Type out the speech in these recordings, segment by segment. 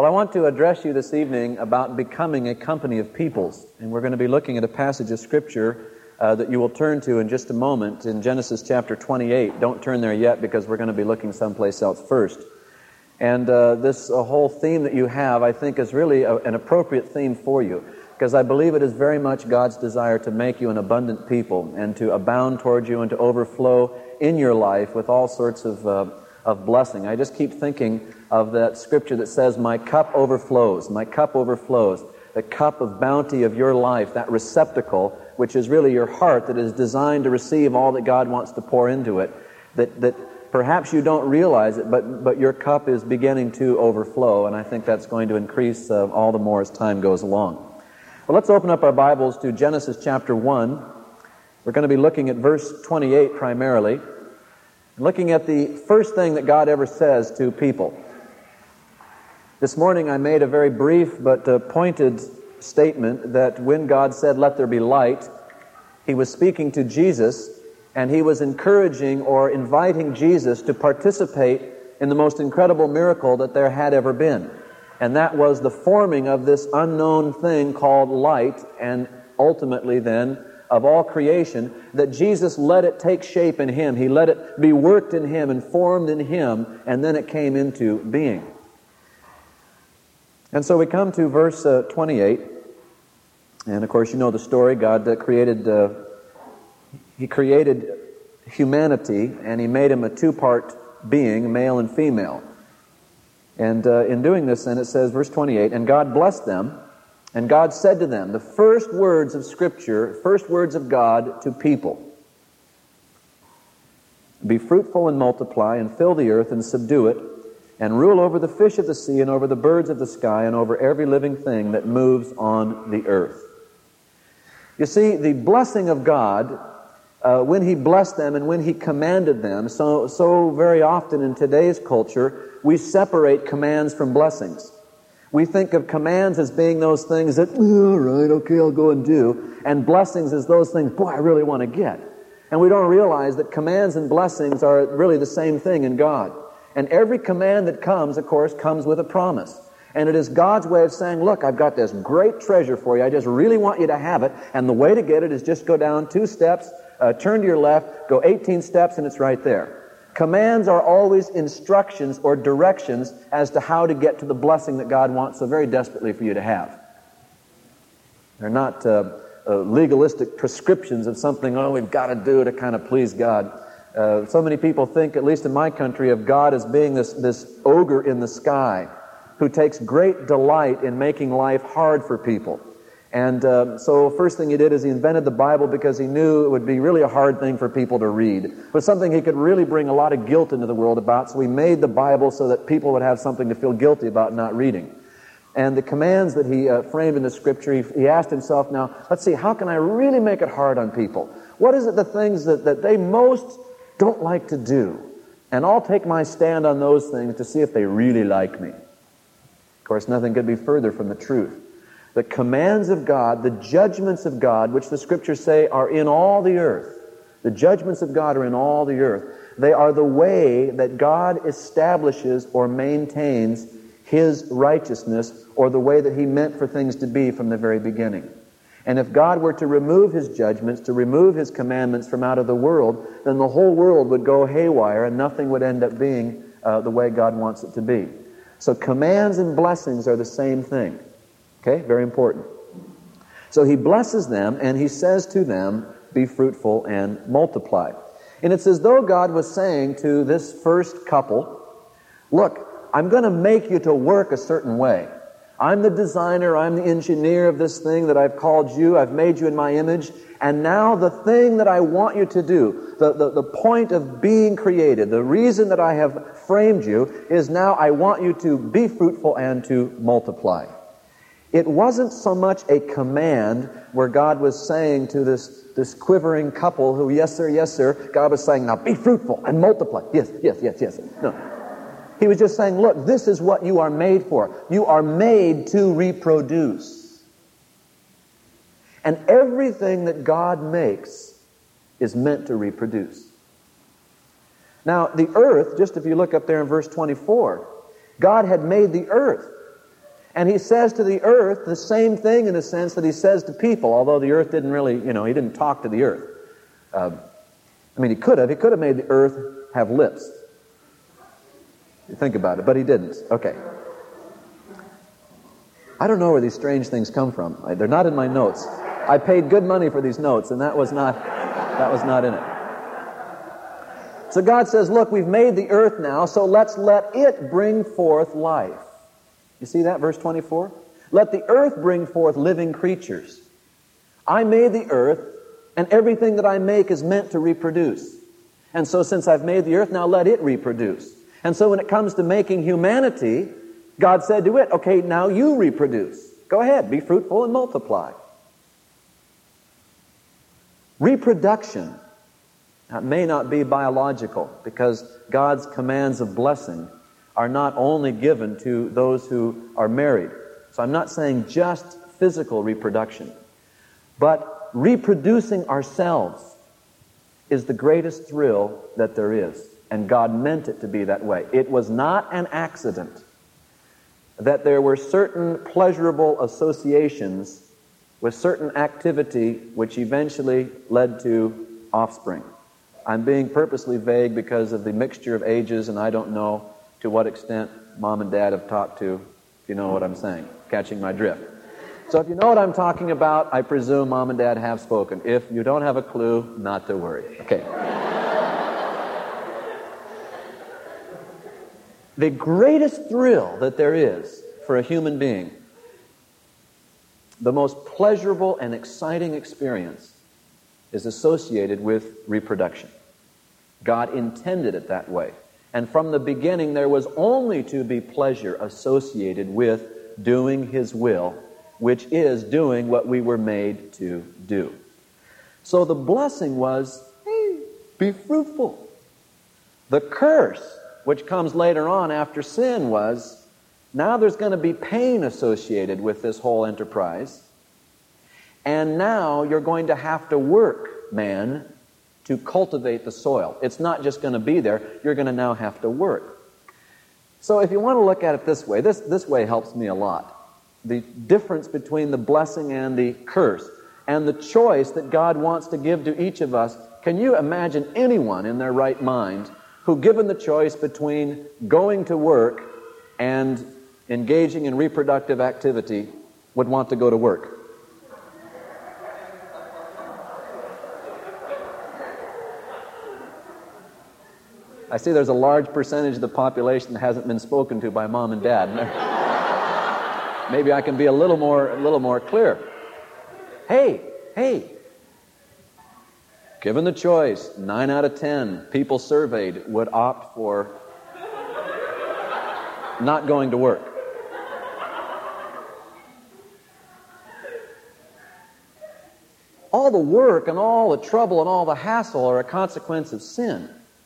Well, I want to address you this evening about becoming a company of peoples. And we're going to be looking at a passage of Scripture that you will turn to in just a moment in Genesis chapter 28. Don't turn there yet because we're going to be looking someplace else first. And this whole theme that you have, I think, is really an appropriate theme for you, because I believe it is very much God's desire to make you an abundant people and to abound toward you and to overflow in your life with all sorts of blessing. I just keep thinking of that scripture that says, my cup overflows, my cup overflows. The cup of bounty of your life, that receptacle, which is really your heart that is designed to receive all that God wants to pour into it, that perhaps you don't realize it, but your cup is beginning to overflow, and I think that's going to increase all the more as time goes along. Well, let's open up our Bibles to Genesis chapter 1. We're going to be looking at verse 28 primarily, looking at the first thing that God ever says to people. This morning I made a very brief but pointed statement that when God said, "Let there be light," He was speaking to Jesus, and He was encouraging or inviting Jesus to participate in the most incredible miracle that there had ever been. And that was the forming of this unknown thing called light, and ultimately then of all creation, that Jesus let it take shape in Him. He let it be worked in Him and formed in Him, and then it came into being. And so we come to verse 28, and of course you know the story. God He created humanity, and He made him a two-part being, male and female. And in doing this, then it says, verse 28, "And God blessed them, and God said to them," the first words of Scripture, first words of God to people, "Be fruitful and multiply, and fill the earth and subdue it, and rule over the fish of the sea, and over the birds of the sky, and over every living thing that moves on the earth." You see, the blessing of God, when He blessed them and when He commanded them, so very often in today's culture, we separate commands from blessings. We think of commands as being those things that, all right, okay, I'll go and do, and blessings as those things, boy, I really want to get. And we don't realize that commands and blessings are really the same thing in God. And every command that comes, of course, comes with a promise. And it is God's way of saying, look, I've got this great treasure for you. I just really want you to have it. And the way to get it is just go down 2 steps, turn to your left, go 18 steps, and it's right there. Commands are always instructions or directions as to how to get to the blessing that God wants so very desperately for you to have. They're not legalistic prescriptions of something, we've got to do to kind of please God. So many people think, at least in my country, of God as being this ogre in the sky who takes great delight in making life hard for people. And so first thing He did is He invented the Bible because He knew it would be really a hard thing for people to read. It was something He could really bring a lot of guilt into the world about, so He made the Bible so that people would have something to feel guilty about not reading. And the commands that He framed in the Scripture, he asked Himself, now, let's see, how can I really make it hard on people? What is it, the things that they most don't like to do? And I'll take my stand on those things to see if they really like me. Of course, nothing could be further from the truth. The commands of God, the judgments of God, which the Scriptures say are in all the earth. The judgments of God are in all the earth. They are the way that God establishes or maintains His righteousness, or the way that He meant for things to be from the very beginning. And if God were to remove His judgments, to remove His commandments from out of the world, then the whole world would go haywire and nothing would end up being the way God wants it to be. So commands and blessings are the same thing. Okay, very important. So He blesses them and He says to them, be fruitful and multiply. And it's as though God was saying to this first couple, look, I'm going to make you to work a certain way. I'm the designer, I'm the engineer of this thing that I've called you, I've made you in my image, and now the thing that I want you to do, the point of being created, the reason that I have framed you, is now I want you to be fruitful and to multiply. It wasn't so much a command where God was saying to this quivering couple who, yes sir, God was saying, now be fruitful and multiply. Yes. No. He was just saying, look, this is what you are made for. You are made to reproduce. And everything that God makes is meant to reproduce. Now, the earth, just if you look up there in verse 24, God had made the earth. And he says to the earth the same thing in a sense that he says to people, although the earth didn't really, he didn't talk to the earth. He could have. He could have made the earth have lips. You think about it, but he didn't. Okay. I don't know where these strange things come from. They're not in my notes. I paid good money for these notes, and that was not in it. So God says, look, we've made the earth now, so let's let it bring forth life. You see that, verse 24? Let the earth bring forth living creatures. I made the earth, and everything that I make is meant to reproduce. And so since I've made the earth, now let it reproduce. And so when it comes to making humanity, God said to it, okay, now you reproduce. Go ahead, be fruitful and multiply. Reproduction may not be biological, because God's commands of blessing are not only given to those who are married. So I'm not saying just physical reproduction, but reproducing ourselves is the greatest thrill that there is. And God meant it to be that way. It was not an accident that there were certain pleasurable associations with certain activity which eventually led to offspring. I'm being purposely vague because of the mixture of ages, and I don't know to what extent Mom and Dad have talked to, if you know what I'm saying, catching my drift. So if you know what I'm talking about, I presume Mom and Dad have spoken. If you don't have a clue, not to worry. Okay. The greatest thrill that there is for a human being, the most pleasurable and exciting experience, is associated with reproduction. God intended it that way. And from the beginning, there was only to be pleasure associated with doing His will, which is doing what we were made to do. So the blessing was, be fruitful. The curse, which comes later on after sin, was, now there's going to be pain associated with this whole enterprise. And now you're going to have to work, man, to cultivate the soil. It's not just going to be there. You're going to now have to work. So if you want to look at it this way, this way helps me a lot. The difference between the blessing and the curse, and the choice that God wants to give to each of us. Can you imagine anyone in their right mind who, given the choice between going to work and engaging in reproductive activity, would want to go to work? I see there's a large percentage of the population that hasn't been spoken to by Mom and Dad. Maybe I can be a little more clear. Hey, given the choice, 9 out of 10 people surveyed would opt for not going to work. All the work and all the trouble and all the hassle are a consequence of sin.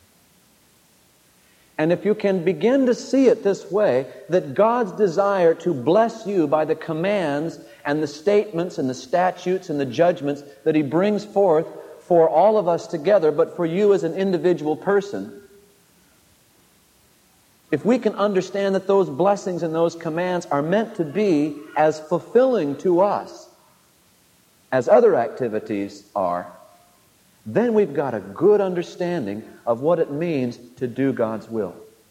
And if you can begin to see it this way, that God's desire to bless you by the commands and the statements and the statutes and the judgments that He brings forth for all of us together, but for you as an individual person, if we can understand that those blessings and those commands are meant to be as fulfilling to us as other activities are, then we've got a good understanding of what it means to do God's will.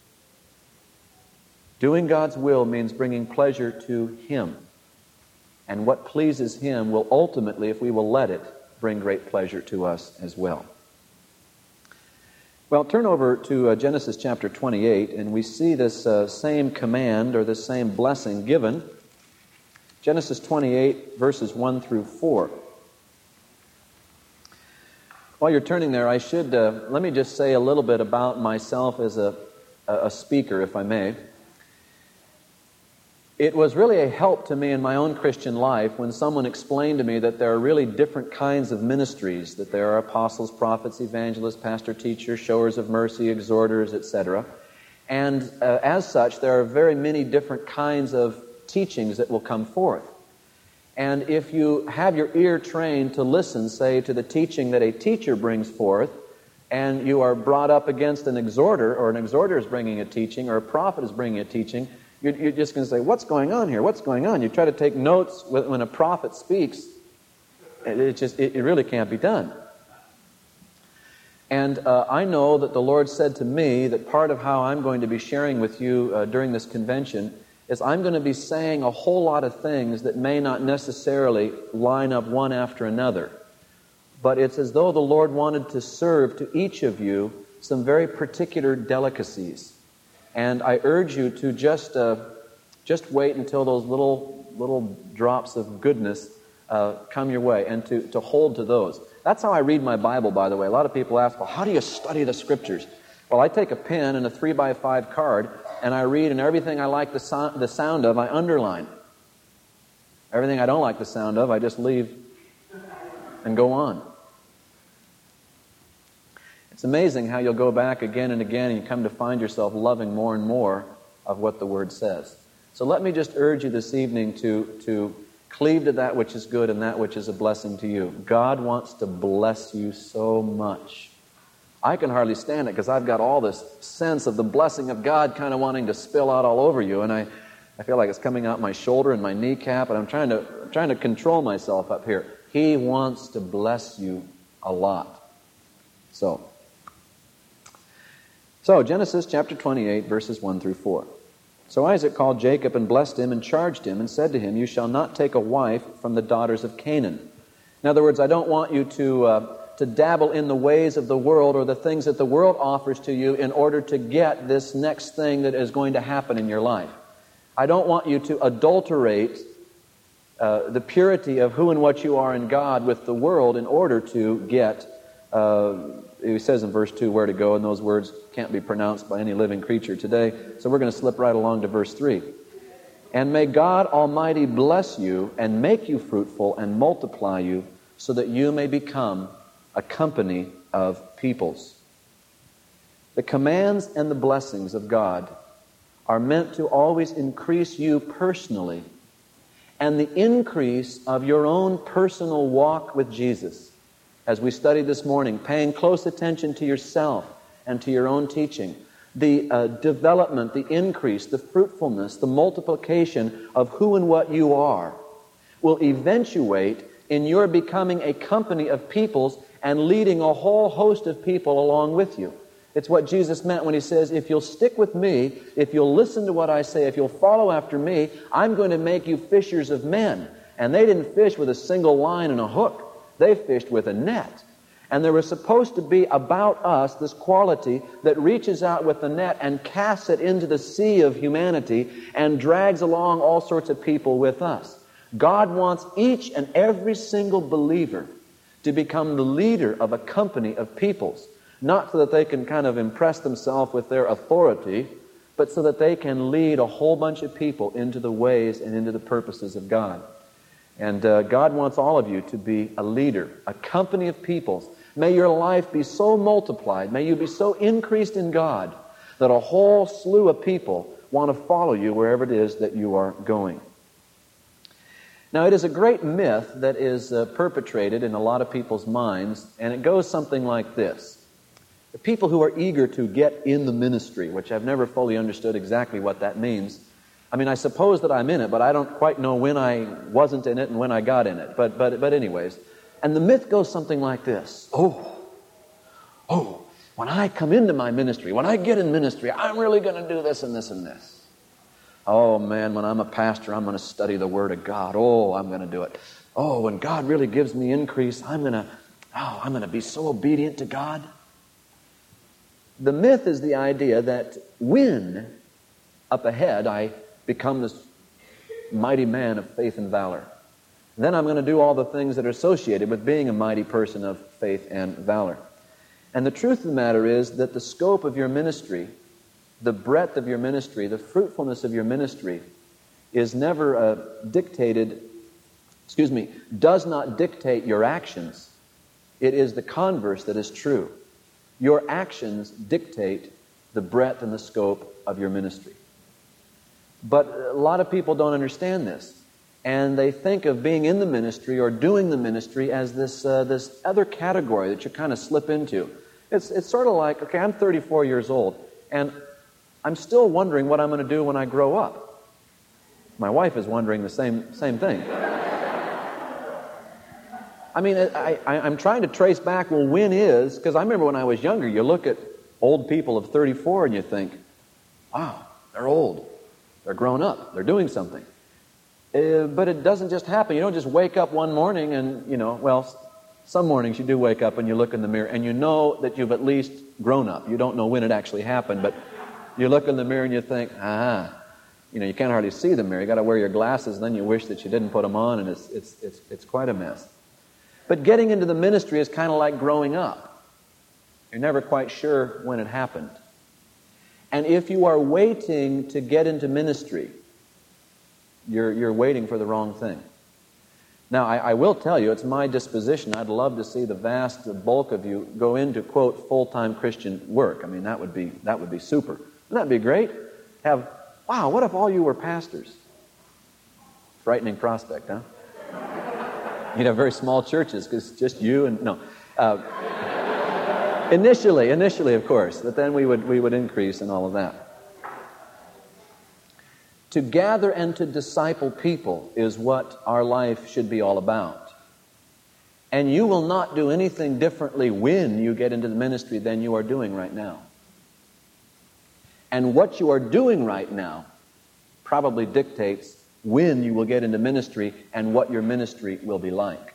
Doing God's will means bringing pleasure to Him. And what pleases Him will ultimately, if we will let it, bring great pleasure to us as well. Well, turn over to Genesis chapter 28, and we see this same command or this same blessing given. Genesis 28, verses 1 through 4. While you're turning there, I should let me just say a little bit about myself as a speaker, if I may. It was really a help to me in my own Christian life when someone explained to me that there are really different kinds of ministries, that there are apostles, prophets, evangelists, pastor, teachers, showers of mercy, exhorters, etc. And as such, there are very many different kinds of teachings that will come forth. And if you have your ear trained to listen, say, to the teaching that a teacher brings forth, and you are brought up against an exhorter, or an exhorter is bringing a teaching, or a prophet is bringing a teaching, You're just going to say, what's going on here? What's going on? You try to take notes when a prophet speaks. It really can't be done. And I know that the Lord said to me that part of how I'm going to be sharing with you during this convention is I'm going to be saying a whole lot of things that may not necessarily line up one after another. But it's as though the Lord wanted to serve to each of you some very particular delicacies. And I urge you to just wait until those little drops of goodness come your way, and to hold to those. That's how I read my Bible, by the way. A lot of people ask, well, how do you study the Scriptures? Well, I take a pen and a 3x5 card, and I read, and everything I like the sound of, I underline. Everything I don't like the sound of, I just leave and go on. It's amazing how you'll go back again and again, and you come to find yourself loving more and more of what the Word says. So let me just urge you this evening to cleave to that which is good and that which is a blessing to you. God wants to bless you so much. I can hardly stand it because I've got all this sense of the blessing of God kind of wanting to spill out all over you, and I feel like it's coming out my shoulder and my kneecap, and I'm trying to control myself up here. He wants to bless you a lot. So Genesis chapter 28, verses 1 through 4. So Isaac called Jacob and blessed him and charged him and said to him, "You shall not take a wife from the daughters of Canaan." In other words, I don't want you to dabble in the ways of the world or the things that the world offers to you in order to get this next thing that is going to happen in your life. I don't want you to adulterate the purity of who and what you are in God with the world in order to get, he says in verse 2 where to go, and those words can't be pronounced by any living creature today, so we're going to slip right along to verse 3. "And may God Almighty bless you and make you fruitful and multiply you so that you may become a company of peoples." The commands and the blessings of God are meant to always increase you personally and the increase of your own personal walk with Jesus. As we studied this morning, paying close attention to yourself and to your own teaching, the development, the increase, the fruitfulness, the multiplication of who and what you are will eventuate in your becoming a company of peoples and leading a whole host of people along with you. It's what Jesus meant when he says, if you'll stick with me, if you'll listen to what I say, if you'll follow after me, I'm going to make you fishers of men. And they didn't fish with a single line and a hook. They fished with a net. And there was supposed to be about us this quality that reaches out with the net and casts it into the sea of humanity and drags along all sorts of people with us. God wants each and every single believer to become the leader of a company of peoples, not so that they can kind of impress themselves with their authority, but so that they can lead a whole bunch of people into the ways and into the purposes of God. And God wants all of you to be a leader, a company of peoples. May your life be so multiplied, may you be so increased in God that a whole slew of people want to follow you wherever it is that you are going. Now, it is a great myth that is perpetrated in a lot of people's minds, and it goes something like this. The people who are eager to get in the ministry, which I've never fully understood exactly what that means. I mean, I suppose that I'm in it, but I don't quite know when I wasn't in it and when I got in it. But anyways, and the myth goes something like this. Oh, when I come into my ministry, when I get in ministry, I'm really going to do this and this and this. Oh, man, when I'm a pastor, I'm going to study the Word of God. Oh, I'm going to do it. Oh, when God really gives me increase, I'm going to be so obedient to God. The myth is the idea that when, up ahead, I become this mighty man of faith and valor, then I'm going to do all the things that are associated with being a mighty person of faith and valor. And the truth of the matter is that the scope of your ministry, the breadth of your ministry, the fruitfulness of your ministry is never does not dictate your actions. It is the converse that is true. Your actions dictate the breadth and the scope of your ministry. But a lot of people don't understand this. And they think of being in the ministry or doing the ministry as this other category that you kind of slip into. It's sort of like, okay, I'm 34 years old, and I'm still wondering what I'm going to do when I grow up. My wife is wondering the same thing. I mean, I'm trying to trace back, well, when is, because I remember when I was younger, you look at old people of 34 and you think, wow, they're old. They're grown up. They're doing something. But it doesn't just happen. You don't just wake up one morning and, some mornings you do wake up and you look in the mirror and you know that you've at least grown up. You don't know when it actually happened, but you look in the mirror and you think, you can't hardly see the mirror. You got to wear your glasses, and then you wish that you didn't put them on, and it's quite a mess. But getting into the ministry is kind of like growing up. You're never quite sure when it happened. And if you are waiting to get into ministry, you're waiting for the wrong thing. Now, I will tell you, it's my disposition. I'd love to see the vast bulk of you go into, quote, full-time Christian work. I mean, that would be super. Wouldn't that be great? Wow, what if all you were pastors? Frightening prospect, huh? You'd have very small churches, because just you and, no. Initially, of course, but then we would increase and all of that. To gather and to disciple people is what our life should be all about. And you will not do anything differently when you get into the ministry than you are doing right now. And what you are doing right now probably dictates when you will get into ministry and what your ministry will be like.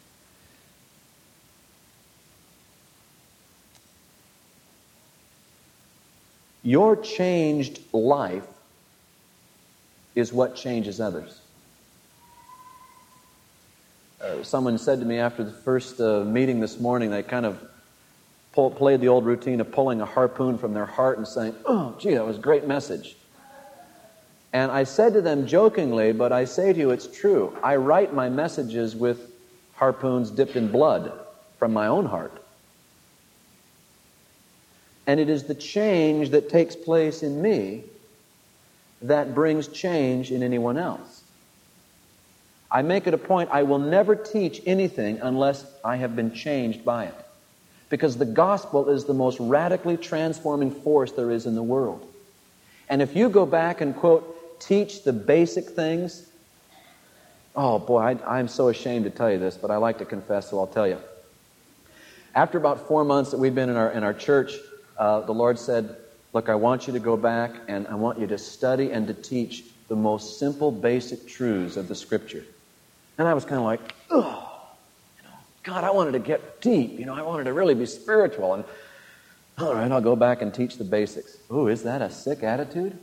Your changed life is what changes others. Someone said to me after the first meeting this morning, they kind of played the old routine of pulling a harpoon from their heart and saying, "Oh, gee, that was a great message." And I said to them jokingly, but I say to you it's true, I write my messages with harpoons dipped in blood from my own heart. And it is the change that takes place in me that brings change in anyone else. I make it a point, I will never teach anything unless I have been changed by it. Because the gospel is the most radically transforming force there is in the world. And if you go back and, quote, teach the basic things, oh boy, I'm so ashamed to tell you this, but I like to confess, so I'll tell you. After about 4 months that we've been in our church, the Lord said, look, I want you to go back and I want you to study and to teach the most simple, basic truths of the Scripture. And I was kind of like, God, I wanted to get deep. I wanted to really be spiritual. And all right, I'll go back and teach the basics. Ooh, is that a sick attitude?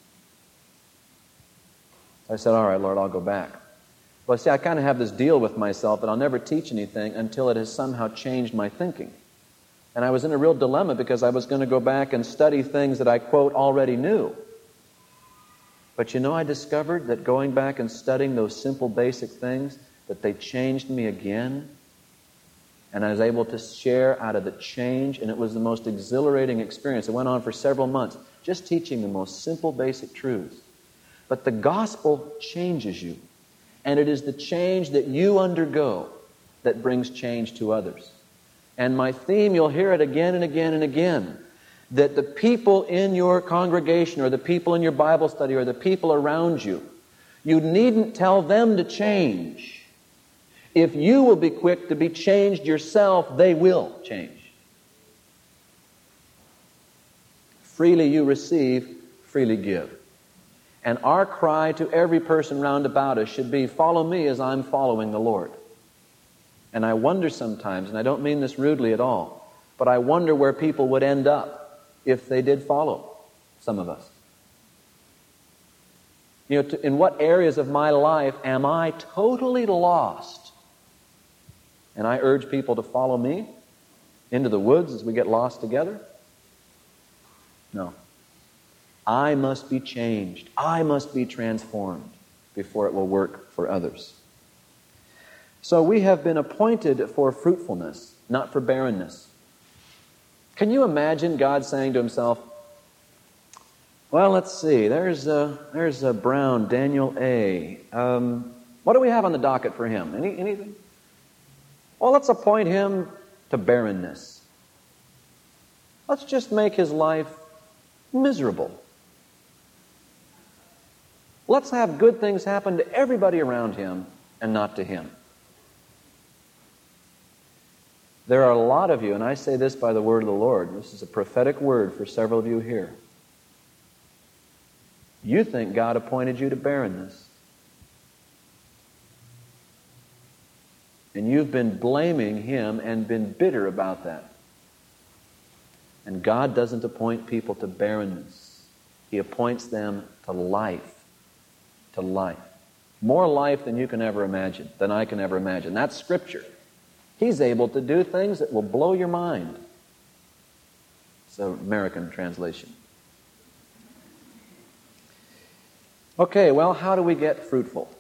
I said, all right, Lord, I'll go back. Well, see, I kind of have this deal with myself that I'll never teach anything until it has somehow changed my thinking. And I was in a real dilemma because I was going to go back and study things that I, quote, already knew. But I discovered that going back and studying those simple, basic things, that they changed me again. And I was able to share out of the change, and it was the most exhilarating experience. It went on for several months, just teaching the most simple, basic truths. But the gospel changes you. And it is the change that you undergo that brings change to others. And my theme, you'll hear it again and again and again, that the people in your congregation or the people in your Bible study or the people around you, you needn't tell them to change. If you will be quick to be changed yourself, they will change. Freely you receive, freely give. And our cry to every person round about us should be, follow me as I'm following the Lord. And I wonder sometimes, and I don't mean this rudely at all, but I wonder where people would end up if they did follow some of us. In what areas of my life am I totally lost? And I urge people to follow me into the woods as we get lost together? No. I must be changed. I must be transformed before it will work for others. So we have been appointed for fruitfulness, not for barrenness. Can you imagine God saying to himself, well, let's see, there's a Brown, Daniel A. What do we have on the docket for him? Anything? Well, let's appoint him to barrenness. Let's just make his life miserable. Let's have good things happen to everybody around him and not to him. There are a lot of you, and I say this by the word of the Lord, this is a prophetic word for several of you here. You think God appointed you to barrenness. And you've been blaming him and been bitter about that. And God doesn't appoint people to barrenness. He appoints them to life. To life. More life than you can ever imagine, than I can ever imagine. That's Scripture. He's able to do things that will blow your mind. It's an American translation. Okay, well, how do we get fruitful?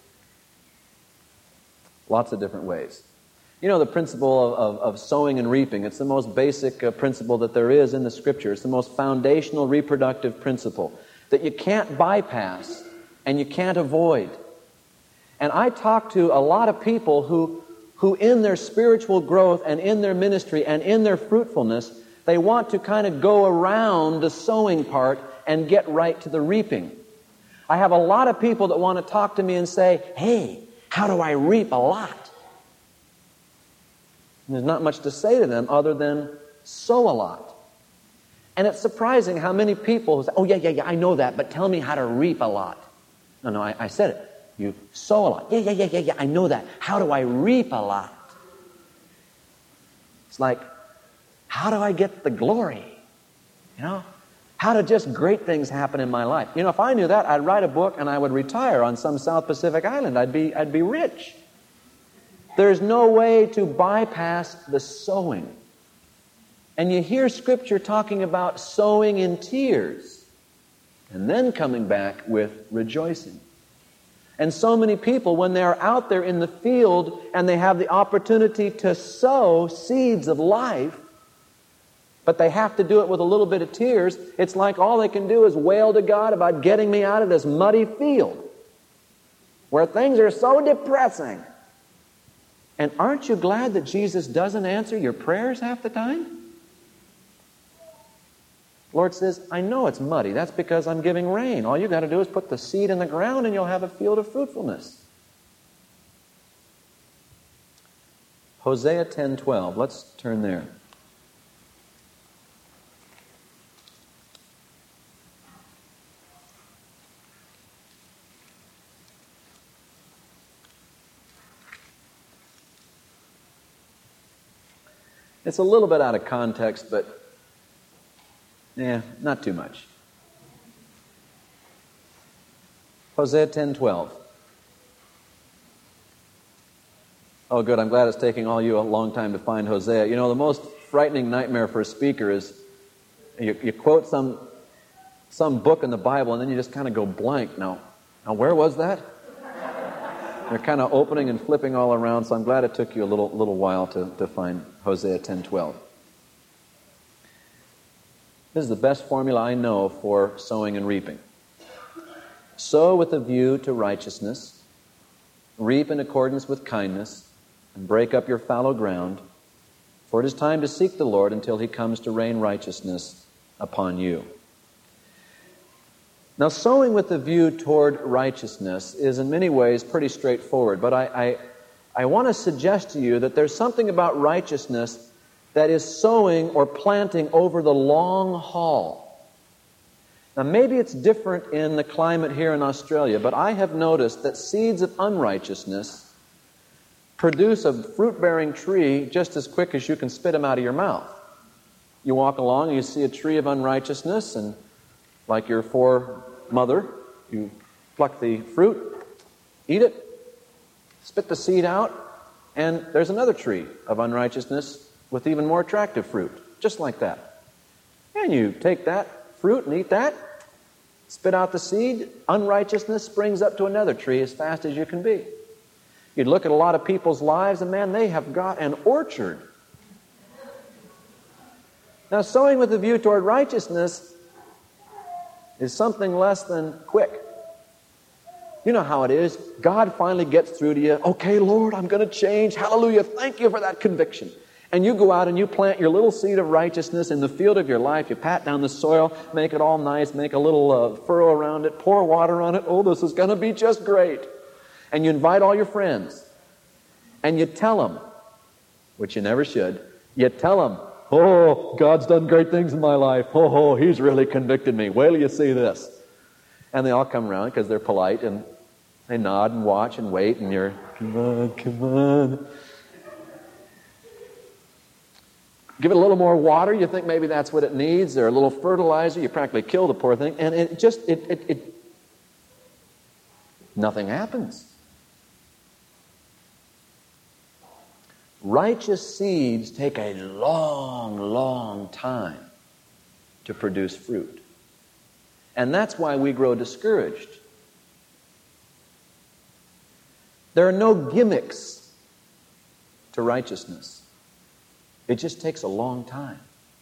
Lots of different ways. You know the principle of sowing and reaping. It's the most basic principle that there is in the Scripture. It's the most foundational reproductive principle that you can't bypass and you can't avoid. And I talk to a lot of people who in their spiritual growth and in their ministry and in their fruitfulness, they want to kind of go around the sowing part and get right to the reaping. I have a lot of people that want to talk to me and say, hey, how do I reap a lot? And there's not much to say to them other than sow a lot. And it's surprising how many people say, oh, yeah, I know that, but tell me how to reap a lot. No, I said it. You sow a lot. Yeah, I know that. How do I reap a lot? It's like, how do I get the glory? You know? How do just great things happen in my life? You know, if I knew that, I'd write a book and I would retire on some South Pacific island. I'd be rich. There's no way to bypass the sowing. And you hear Scripture talking about sowing in tears and then coming back with rejoicing. And so many people, when they're out there in the field and they have the opportunity to sow seeds of life, but they have to do it with a little bit of tears, it's like all they can do is wail to God about getting me out of this muddy field where things are so depressing. And aren't you glad that Jesus doesn't answer your prayers half the time? The Lord says, I know it's muddy. That's because I'm giving rain. All you got to do is put the seed in the ground and you'll have a field of fruitfulness. Hosea 10:12. Let's turn there. It's a little bit out of context, but not too much. Hosea 10:12. Oh, good. I'm glad it's taking all you a long time to find Hosea. You know, the most frightening nightmare for a speaker is you quote some book in the Bible and then you just kind of go blank. Now where was that? They're kind of opening and flipping all around, so I'm glad it took you a little while to find Hosea 10:12. This is the best formula I know for sowing and reaping. Sow with a view to righteousness, reap in accordance with kindness, and break up your fallow ground, for it is time to seek the Lord until He comes to rain righteousness upon you. Now, sowing with a view toward righteousness is in many ways pretty straightforward, but I want to suggest to you that there's something about righteousness that is sowing or planting over the long haul. Now, maybe it's different in the climate here in Australia, but I have noticed that seeds of unrighteousness produce a fruit-bearing tree just as quick as you can spit them out of your mouth. You walk along and you see a tree of unrighteousness, and like your foremother, you pluck the fruit, eat it, spit the seed out, and there's another tree of unrighteousness with even more attractive fruit, just like that. And you take that fruit and eat that, spit out the seed, unrighteousness springs up to another tree as fast as you can be. You'd look at a lot of people's lives, and man, they have got an orchard. Now, sowing with a view toward righteousness is something less than quick. You know how it is. God finally gets through to you. Okay, Lord, I'm going to change. Hallelujah. Thank you for that conviction. And you go out and you plant your little seed of righteousness in the field of your life. You pat down the soil, make it all nice, make a little furrow around it, pour water on it. Oh, this is going to be just great. And you invite all your friends. And you tell them, which you never should, you tell them, oh, God's done great things in my life. Oh, He's really convicted me. Wait till you see this. And they all come around because they're polite and they nod and watch and wait, and you're, come on, come on. Give it a little more water, you think maybe that's what it needs, or a little fertilizer, you practically kill the poor thing, and nothing happens. Righteous seeds take a long, long time to produce fruit. And that's why we grow discouraged. There are no gimmicks to righteousness. It just takes a long time.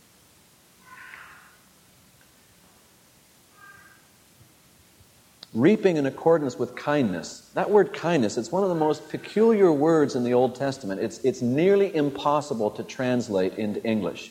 Reaping in accordance with kindness. That word kindness, it's one of the most peculiar words in the Old Testament. It's nearly impossible to translate into English.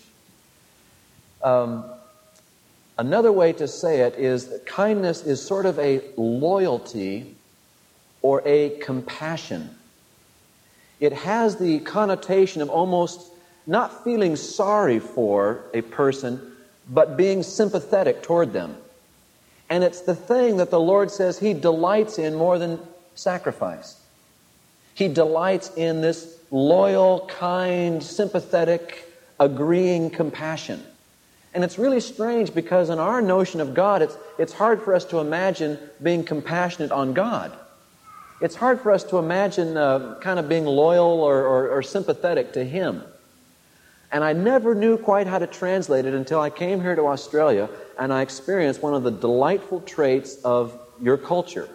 Another way to say it is that kindness is sort of a loyalty or a compassion. It has the connotation of almost not feeling sorry for a person, but being sympathetic toward them. And it's the thing that the Lord says He delights in more than sacrifice. He delights in this loyal, kind, sympathetic, agreeing compassion. And it's really strange because in our notion of God, it's hard for us to imagine being compassionate on God. It's hard for us to imagine kind of being loyal or sympathetic to Him. And I never knew quite how to translate it until I came here to Australia and I experienced one of the delightful traits of your culture.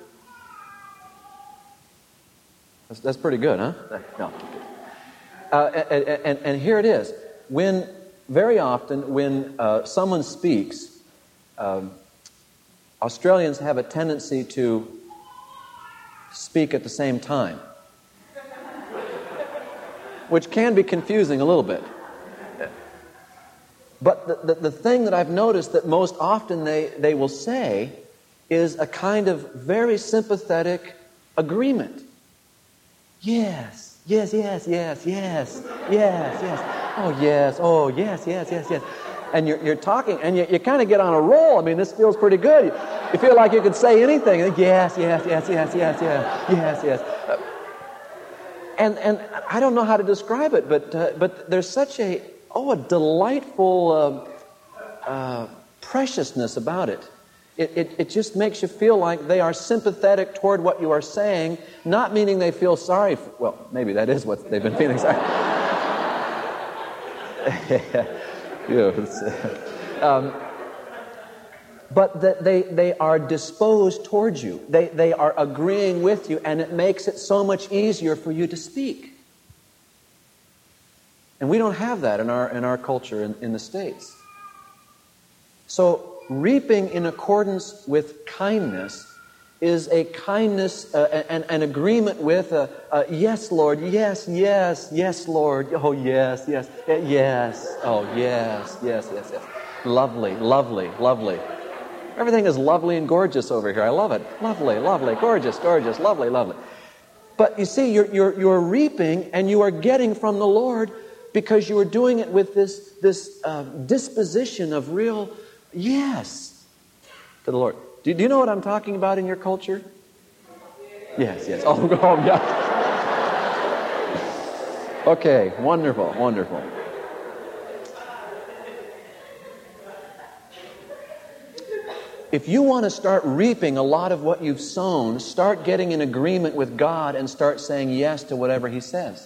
That's pretty good, huh? No. And here it is. Very often when someone speaks, Australians have a tendency to speak at the same time, which can be confusing a little bit. But the thing that I've noticed that most often they will say is a kind of very sympathetic agreement. Yes, yes, yes, yes, yes, yes, yes. Oh, yes, oh, yes, yes, yes, yes. And you're talking, and you kind of get on a roll. I mean, this feels pretty good. You feel like you could say anything. Yes, yes, yes, yes, yes, yes, yes, yes. And I don't know how to describe it, but there's such a delightful preciousness about it. It just makes you feel like they are sympathetic toward what you are saying, not meaning they feel sorry for, well, maybe that is what they've been feeling sorry. But that they are disposed towards you. They are agreeing with you, and it makes it so much easier for you to speak. And we don't have that in our culture in the States. So reaping in accordance with kindness is a kindness, an agreement with yes, Lord, yes, yes, yes, Lord, oh, yes, yes, yes, oh, yes, yes, yes, yes. Lovely, lovely, lovely. Everything is lovely and gorgeous over here. I love it. Lovely, lovely, gorgeous, gorgeous, lovely, lovely. But you see, you're reaping and you are getting from the Lord because you are doing it with this disposition of real yes to the Lord. Do you know what I'm talking about in your culture? Yes, yes. Oh, yeah. Okay, wonderful, wonderful. If you want to start reaping a lot of what you've sown, start getting in agreement with God and start saying yes to whatever He says.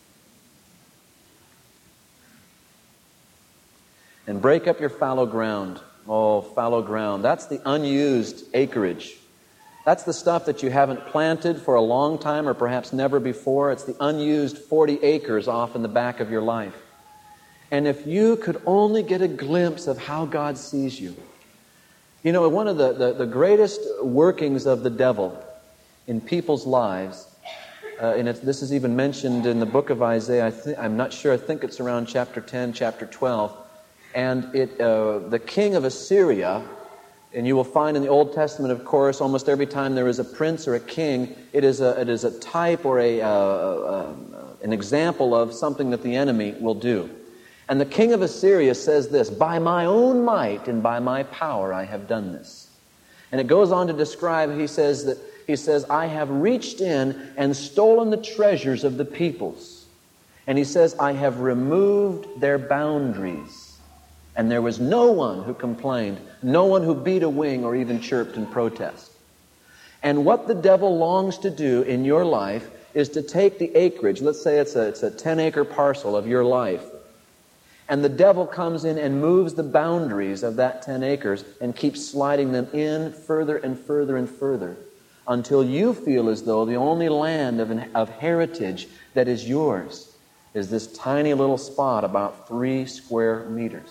And break up your fallow ground. Oh, fallow ground. That's the unused acreage. That's the stuff that you haven't planted for a long time or perhaps never before. It's the unused 40 acres off in the back of your life. And if you could only get a glimpse of how God sees you. You know, one of the greatest workings of the devil in people's lives this is even mentioned in the book of Isaiah. I'm not sure. I think it's around chapter 10, chapter 12. And the king of Assyria, and you will find in the Old Testament, of course, almost every time there is a prince or a king, it is a type or an example of something that the enemy will do. And the king of Assyria says this, "By my own might and by my power I have done this." And it goes on to describe, he says, "I have reached in and stolen the treasures of the peoples." And he says, "I have removed their boundaries. And there was no one who complained, no one who beat a wing or even chirped in protest." And what the devil longs to do in your life is to take the acreage, let's say it's a 10-acre parcel of your life, and the devil comes in and moves the boundaries of that 10 acres and keeps sliding them in further and further and further until you feel as though the only land of heritage that is yours is this tiny little spot about 3 square meters.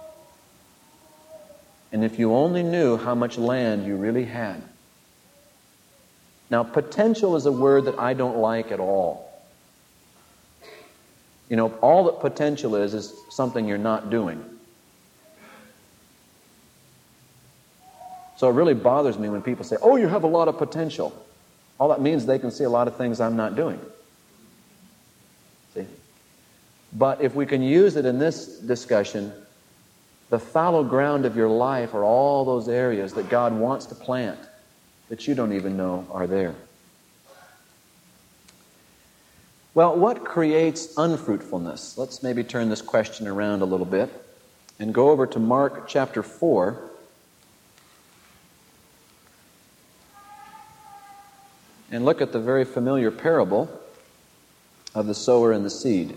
And if you only knew how much land you really had. Now, potential is a word that I don't like at all. You know, all that potential is something you're not doing. So it really bothers me when people say, "Oh, you have a lot of potential." All that means they can see a lot of things I'm not doing. See? But if we can use it in this discussion, the fallow ground of your life are all those areas that God wants to plant that you don't even know are there. Well, what creates unfruitfulness? Let's maybe turn this question around a little bit and go over to Mark chapter 4. And look at the very familiar parable of the sower and the seed.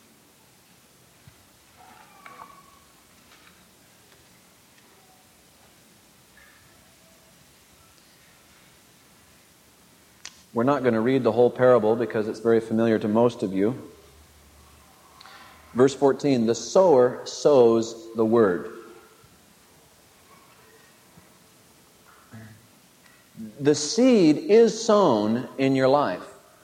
We're not going to read the whole parable because it's very familiar to most of you. Verse 14, the sower sows the word. The seed is sown in your life.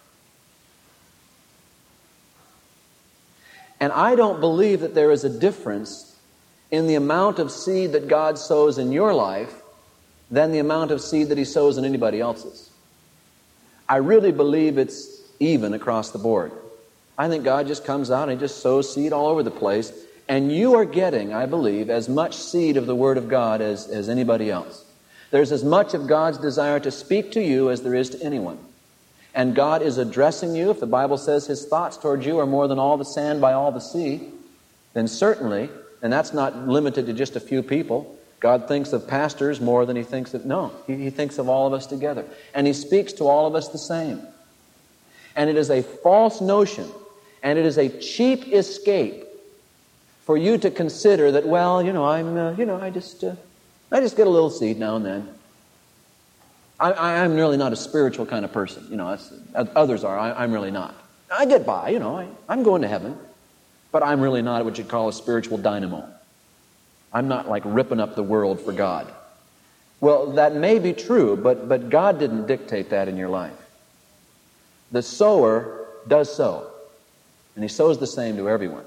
And I don't believe that there is a difference in the amount of seed that God sows in your life than the amount of seed that He sows in anybody else's. I really believe it's even across the board. I think God just comes out and He just sows seed all over the place. And you are getting, I believe, as much seed of the Word of God as anybody else. There's as much of God's desire to speak to you as there is to anyone. And God is addressing you. If the Bible says His thoughts toward you are more than all the sand by all the sea, then certainly, and that's not limited to just a few people, God thinks of pastors more than He thinks of... No, He thinks of all of us together. And He speaks to all of us the same. And it is a false notion, and it is a cheap escape for you to consider that, well, I just get a little seed now and then. I'm really not a spiritual kind of person. Others are. I'm really not. I get by, I'm going to heaven. But I'm really not what you'd call a spiritual dynamo. I'm not like ripping up the world for God. Well, that may be true, but God didn't dictate that in your life. The sower does sow, and he sows the same to everyone.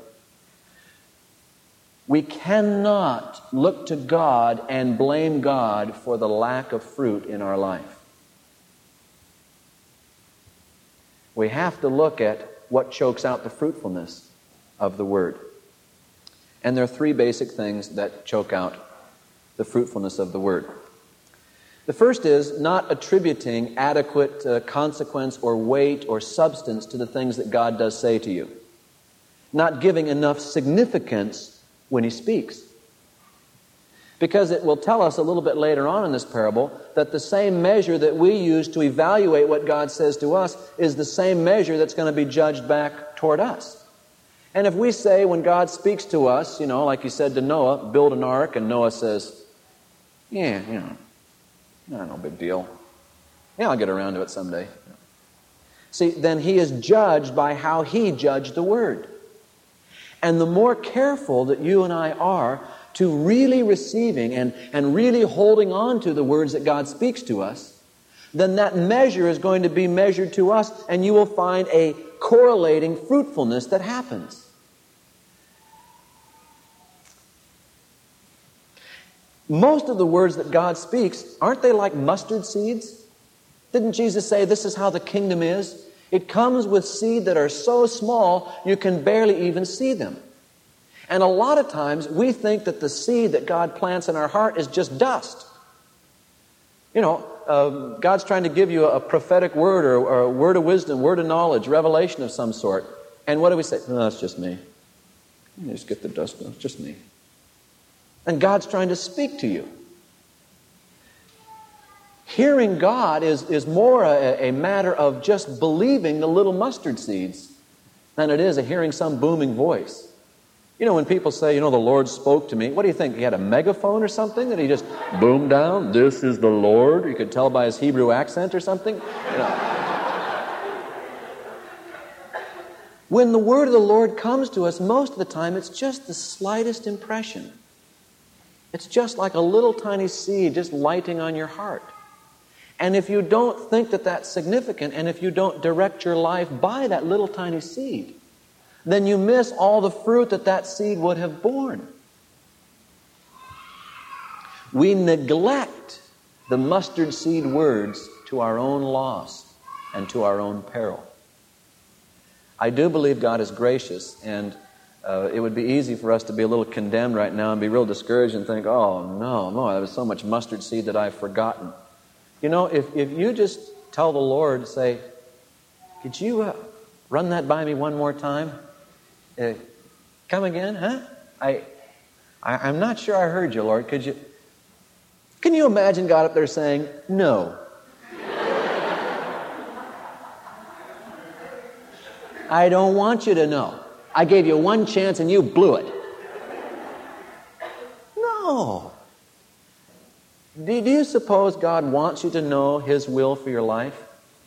We cannot look to God and blame God for the lack of fruit in our life. We have to look at what chokes out the fruitfulness of the Word. And there are 3 basic things that choke out the fruitfulness of the Word. The first is not attributing adequate consequence or weight or substance to the things that God does say to you. Not giving enough significance when He speaks. Because it will tell us a little bit later on in this parable that the same measure that we use to evaluate what God says to us is the same measure that's going to be judged back toward us. And if we say when God speaks to us, like He said to Noah, build an ark, and Noah says, no big deal. Yeah, I'll get around to it someday. See, then he is judged by how he judged the Word. And the more careful that you and I are to really receiving and really holding on to the words that God speaks to us, then that measure is going to be measured to us, and you will find a correlating fruitfulness that happens. Most of the words that God speaks, aren't they like mustard seeds? Didn't Jesus say this is how the kingdom is? It comes with seed that are so small you can barely even see them. And a lot of times we think that the seed that God plants in our heart is just dust. You know, God's trying to give you a prophetic word or a word of wisdom, word of knowledge, revelation of some sort. And what do we say? No, that's just me. You just get the dust. No, it's just me. And God's trying to speak to you. Hearing God is more a matter of just believing the little mustard seeds than it is a hearing some booming voice. You know, when people say, you know, the Lord spoke to me, what do you think? He had a megaphone or something that he just boomed down? This is the Lord? You could tell by his Hebrew accent or something? You know. When the word of the Lord comes to us, most of the time it's just the slightest impression. It's just like a little tiny seed just lighting on your heart. And if you don't think that that's significant, and if you don't direct your life by that little tiny seed, then you miss all the fruit that that seed would have borne. We neglect the mustard seed words to our own loss and to our own peril. I do believe God is gracious, and it would be easy for us to be a little condemned right now and be real discouraged and think, oh, no, there was so much mustard seed that I've forgotten. You know, if you just tell the Lord, say, could you run that by me one more time? Come again, huh? I'm not sure I heard you, Lord. Can you imagine God up there saying, no? I don't want you to know. I gave you one chance and you blew it. No. Do you suppose God wants you to know His will for your life?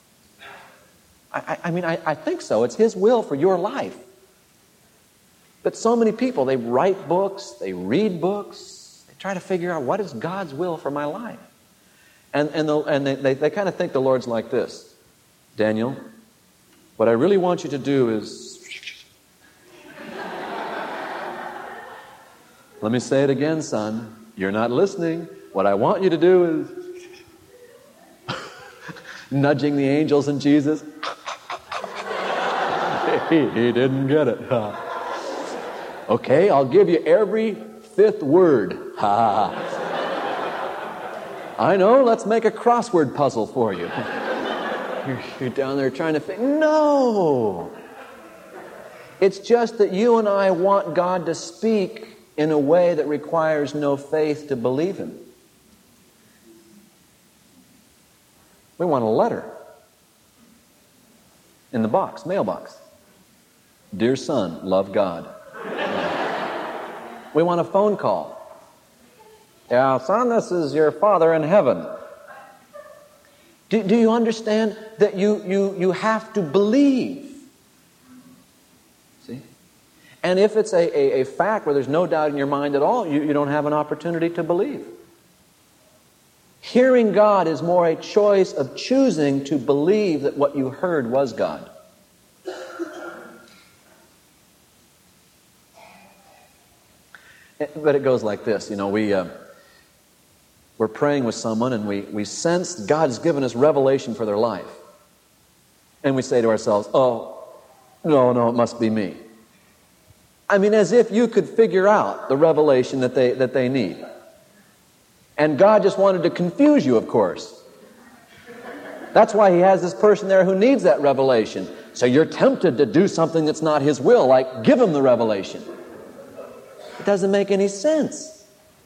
I think so. It's His will for your life. But so many people, they write books, they read books, they try to figure out what is God's will for my life. And they kind of think the Lord's like this. Daniel, what I really want you to do is... Let me say it again, son. You're not listening. What I want you to do is... nudging the angels and Jesus. He didn't get it. Okay, I'll give you every fifth word. I know, let's make a crossword puzzle for you. You're down there trying to think. No! It's just that you and I want God to speak in a way that requires no faith to believe Him. We want a letter in the box, mailbox. Dear son, love God. We want a phone call. Yeah, son, this is your Father in heaven. Do you understand that you have to believe? See? And if it's a fact where there's no doubt in your mind at all, you don't have an opportunity to believe. Hearing God is more a choice of choosing to believe that what you heard was God. But it goes like this, you know, we're praying with someone and we sense God's given us revelation for their life. And we say to ourselves, oh, no, it must be me. I mean, as if you could figure out the revelation that they need. And God just wanted to confuse you, of course. That's why He has this person there who needs that revelation. So you're tempted to do something that's not His will, like give him the revelation. It doesn't make any sense.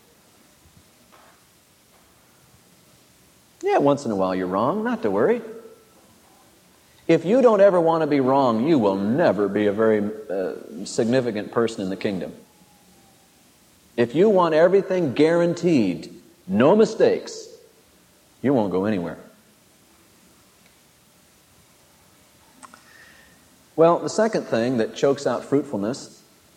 Yeah, once in a while you're wrong, not to worry. If you don't ever want to be wrong, you will never be a very significant person in the kingdom. If you want everything guaranteed, no mistakes, you won't go anywhere. Well, the second thing that chokes out fruitfulness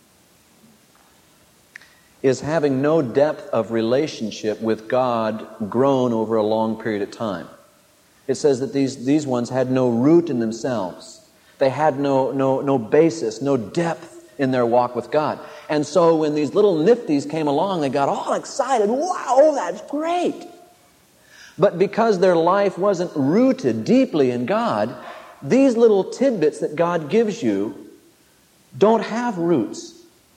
is having no depth of relationship with God grown over a long period of time. It says that these ones had no root in themselves. They had no basis, no depth in their walk with God. And so when these little nifties came along, they got all excited. Wow, that's great. But because their life wasn't rooted deeply in God, these little tidbits that God gives you don't have roots.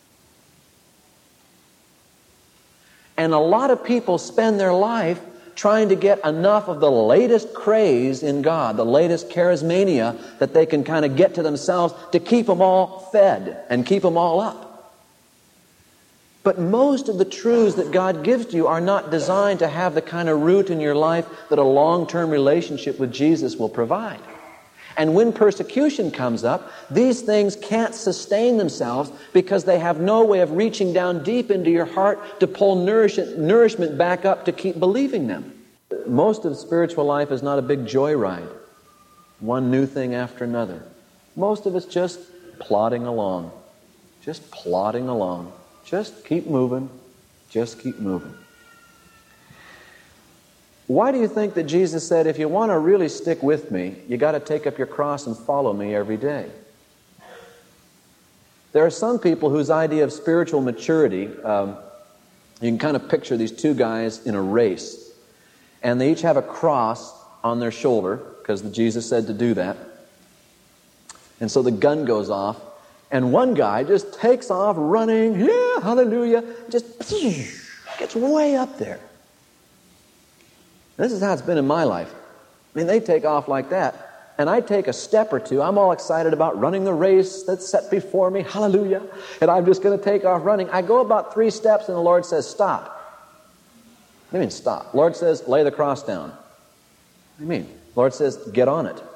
And a lot of people spend their life trying to get enough of the latest craze in God, the latest charismania that they can kind of get to themselves to keep them all fed and keep them all up. But most of the truths that God gives to you are not designed to have the kind of root in your life that a long-term relationship with Jesus will provide. And when persecution comes up, these things can't sustain themselves because they have no way of reaching down deep into your heart to pull nourishment back up to keep believing them. Most of spiritual life is not a big joyride, one new thing after another. Most of it's just plodding along, just plodding along. Just keep moving, just keep moving. Why do you think that Jesus said, if you want to really stick with me, you got to take up your cross and follow me every day? There are some people whose idea of spiritual maturity, you can kind of picture these two guys in a race, and they each have a cross on their shoulder, because Jesus said to do that. And so the gun goes off, and one guy just takes off running, yeah, hallelujah, just gets way up there. This is how it's been in my life. I mean, they take off like that, and I take a step or two. I'm all excited about running the race that's set before me, hallelujah, and I'm just going to take off running. I go about 3 steps, and the Lord says, stop. What do you mean, stop? The Lord says, lay the cross down. What do you mean? The Lord says, get on it.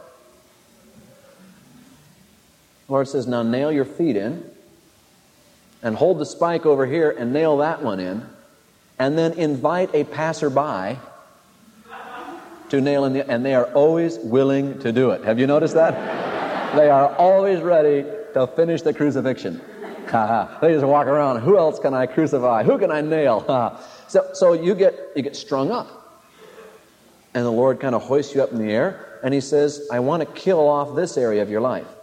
The Lord says, now nail your feet in and hold the spike over here and nail that one in, and then invite a passerby to nail in and they are always willing to do it. Have you noticed that? They are always ready to finish the crucifixion. They just walk around. Who else can I crucify? Who can I nail? So you get strung up. And the Lord kind of hoists you up in the air, and He says, I want to kill off this area of your life.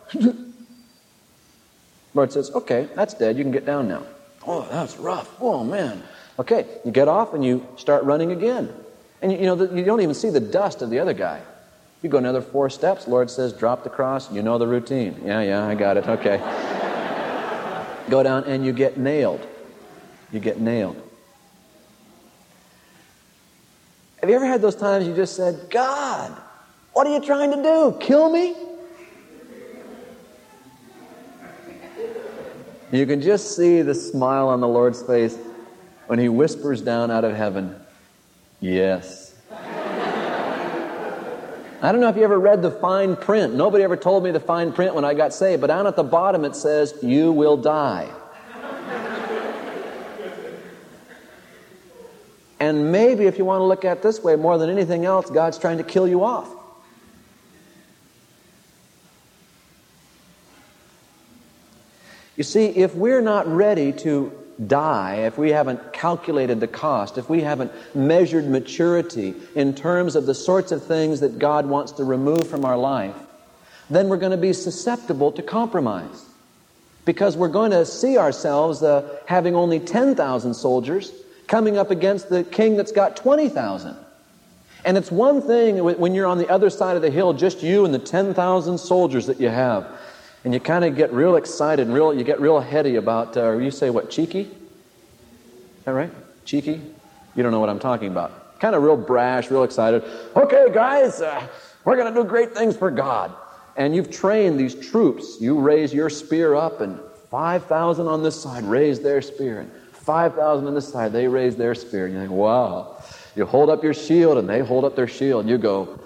Lord says, okay, that's dead. You can get down now. Oh, that's rough. Oh, man. Okay, you get off and you start running again. And you don't even see the dust of the other guy. You go another 4 steps. Lord says, drop the cross. You know the routine. Yeah, I got it. Okay. Go down and you get nailed. You get nailed. Have you ever had those times you just said, God, what are you trying to do? Kill me? You can just see the smile on the Lord's face when He whispers down out of heaven, yes. I don't know if you ever read the fine print. Nobody ever told me the fine print when I got saved, but down at the bottom it says, you will die. And maybe if you want to look at it this way, more than anything else, God's trying to kill you off. You see, if we're not ready to die, if we haven't calculated the cost, if we haven't measured maturity in terms of the sorts of things that God wants to remove from our life, then we're going to be susceptible to compromise. Because we're going to see ourselves having only 10,000 soldiers coming up against the king that's got 20,000. And it's one thing when you're on the other side of the hill, just you and the 10,000 soldiers that you have. And you kind of get real excited and you get real heady about, you say what, cheeky? Is that right? Cheeky? You don't know what I'm talking about. Kind of real brash, real excited. Okay, guys, we're going to do great things for God. And you've trained these troops. You raise your spear up, and 5,000 on this side raise their spear. And 5,000 on this side, they raise their spear. And you think, wow. You hold up your shield, and they hold up their shield. And you go,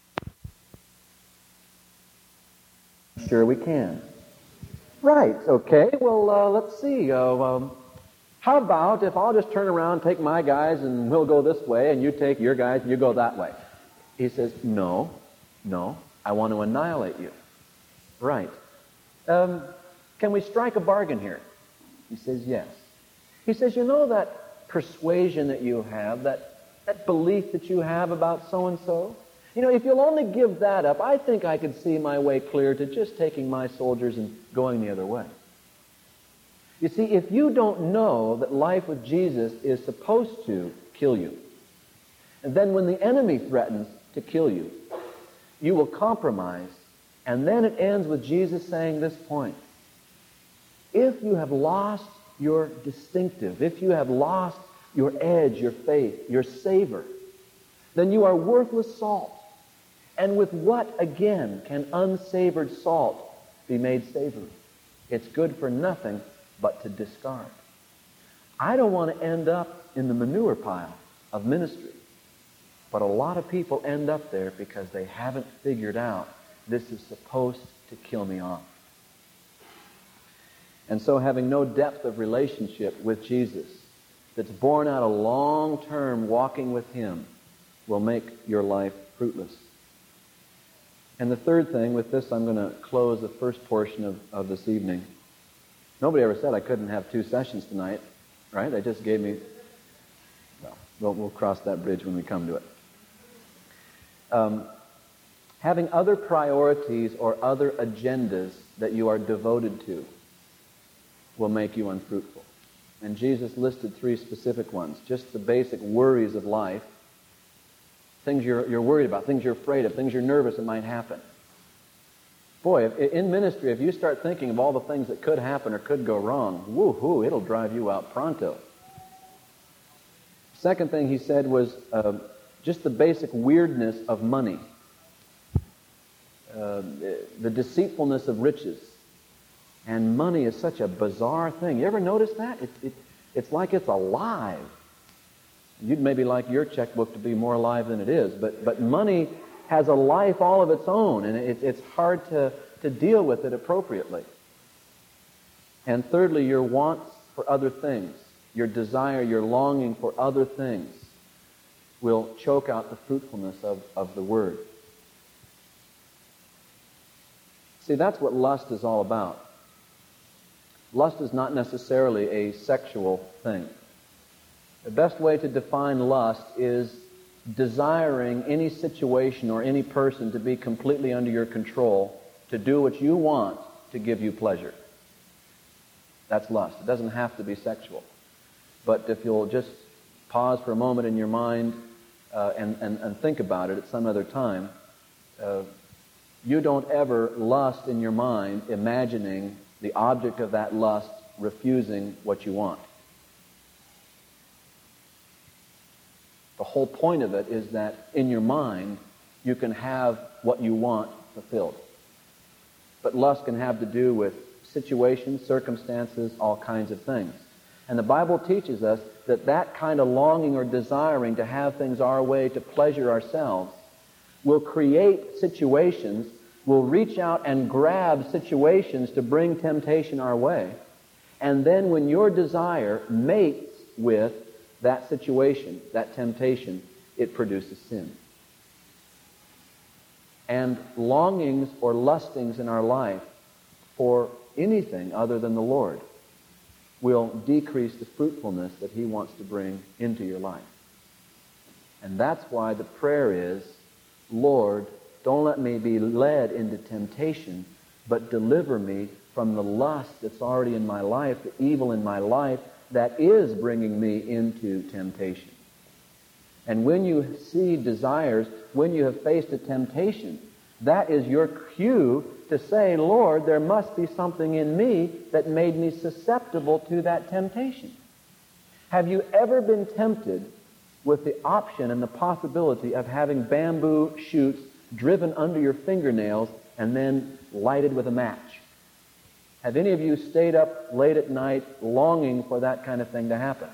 sure we can. Right, okay, well, let's see. How about if I'll just turn around, take my guys, and we'll go this way, and you take your guys, and you go that way. He says, no, I want to annihilate you. Right. Can we strike a bargain here? He says, yes. He says, you know that persuasion that you have, that belief that you have about so-and-so? If you'll only give that up, I think I could see my way clear to just taking my soldiers and going the other way. You see, if you don't know that life with Jesus is supposed to kill you, and then when the enemy threatens to kill you, you will compromise, and then it ends with Jesus saying this point: if you have lost your distinctive, if you have lost your edge, your faith, your savor, then you are worthless salt. And with what, again, can unsavored salt be made savory? It's good for nothing but to discard. I don't want to end up in the manure pile of ministry, but a lot of people end up there because they haven't figured out this is supposed to kill me off. And so having no depth of relationship with Jesus that's born out of long-term walking with Him will make your life fruitless. And the third thing, with this I'm going to close the first portion of this evening. Nobody ever said I couldn't have 2 sessions tonight, right? They just gave me... Well, we'll cross that bridge when we come to it. Having other priorities or other agendas that you are devoted to will make you unfruitful. And Jesus listed 3 specific ones, just the basic worries of life, things you're worried about, things you're afraid of, things you're nervous that might happen. Boy, in ministry, if you start thinking of all the things that could happen or could go wrong, woo-hoo, it'll drive you out pronto. Second thing he said was just the basic weirdness of money, the deceitfulness of riches. And money is such a bizarre thing. You ever notice that? It's like it's alive. You'd maybe like your checkbook to be more alive than it is, but money has a life all of its own, and it's hard to deal with it appropriately. And thirdly, your wants for other things, your desire, your longing for other things will choke out the fruitfulness of the Word. See, that's what lust is all about. Lust is not necessarily a sexual thing. The best way to define lust is desiring any situation or any person to be completely under your control, to do what you want to give you pleasure. That's lust. It doesn't have to be sexual. But if you'll just pause for a moment in your mind and think about it at some other time, you don't ever lust in your mind imagining the object of that lust refusing what you want. The whole point of it is that in your mind, you can have what you want fulfilled. But lust can have to do with situations, circumstances, all kinds of things. And the Bible teaches us that that kind of longing or desiring to have things our way, to pleasure ourselves, will create situations, will reach out and grab situations to bring temptation our way. And then when your desire mates with that situation, that temptation, it produces sin. And longings or lustings in our life for anything other than the Lord will decrease the fruitfulness that He wants to bring into your life. And that's why the prayer is, Lord, don't let me be led into temptation, but deliver me from the lust that's already in my life, the evil in my life that is bringing me into temptation. And when you see desires, when you have faced a temptation, that is your cue to say, Lord, there must be something in me that made me susceptible to that temptation. Have you ever been tempted with the option and the possibility of having bamboo shoots driven under your fingernails and then lighted with a match? Have any of you stayed up late at night longing for that kind of thing to happen?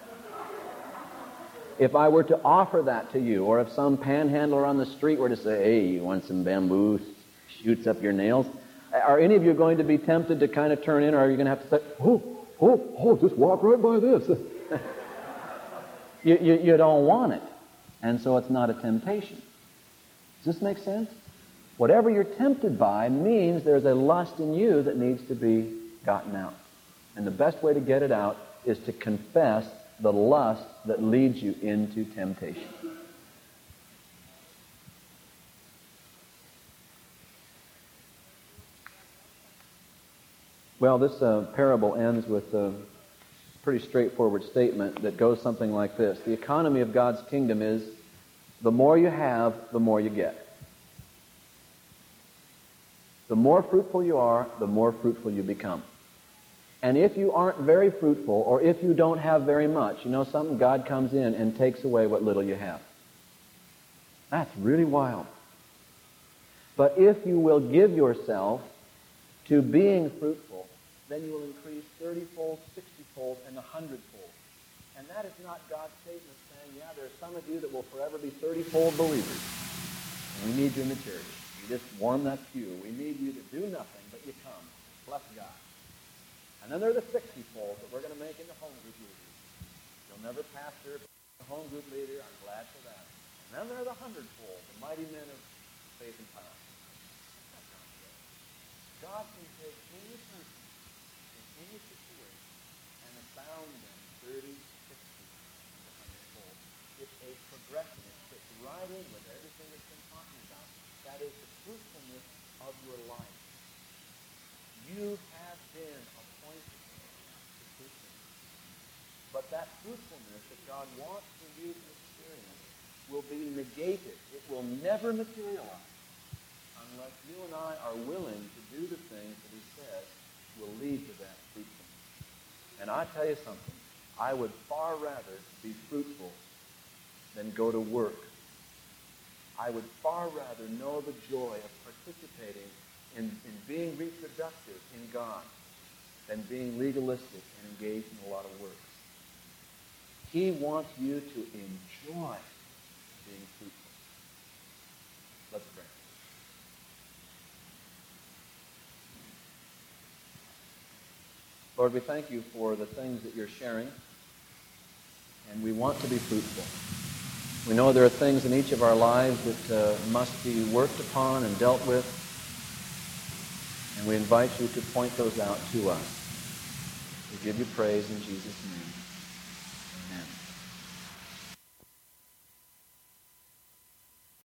If I were to offer that to you, or if some panhandler on the street were to say, hey, you want some bamboo shoots up your nails? Are any of you going to be tempted to kind of turn in, or are you going to have to say, oh, just walk right by this? You don't want it. And so it's not a temptation. Does this make sense? Whatever you're tempted by means there's a lust in you that needs to be gotten out. And the best way to get it out is to confess the lust that leads you into temptation. Well, this parable ends with a pretty straightforward statement that goes something like this. The economy of God's kingdom is the more you have, the more you get. The more fruitful you are, the more fruitful you become. And if you aren't very fruitful, or if you don't have very much, you know something? God comes in and takes away what little you have. That's really wild. But if you will give yourself to being fruitful, then you will increase 30-fold, 60-fold, and 100-fold. And that is not God's statement saying, yeah, there are some of you that will forever be 30-fold believers. And we need you in the church. You just warm that pew. We need you to do nothing, but you come. Bless God. And then there are the 60-fold that we're going to make into home group leaders. You'll never pastor a home group leader. I'm glad for that. And then there are the 100-fold, the mighty men of faith and power. That's not God's way. God can take any person in any situation and abound them 30, 60, and 100-fold. It's a progression. It fits right in with everything that's been talking about. That is the fruitfulness of your life. You have been appointed to fruitfulness. But that fruitfulness that God wants for you to experience will be negated. It will never materialize unless you and I are willing to do the things that he says will lead to that fruitfulness. And I tell you something, I would far rather be fruitful than go to work. I would far rather know the joy of participating in being reproductive in God than being legalistic and engaged in a lot of works. He wants you to enjoy being fruitful. Let's pray. Lord, we thank you for the things that you're sharing, and we want to be fruitful. We know there are things in each of our lives that must be worked upon and dealt with, and we invite you to point those out to us. We give you praise in Jesus' name. Amen.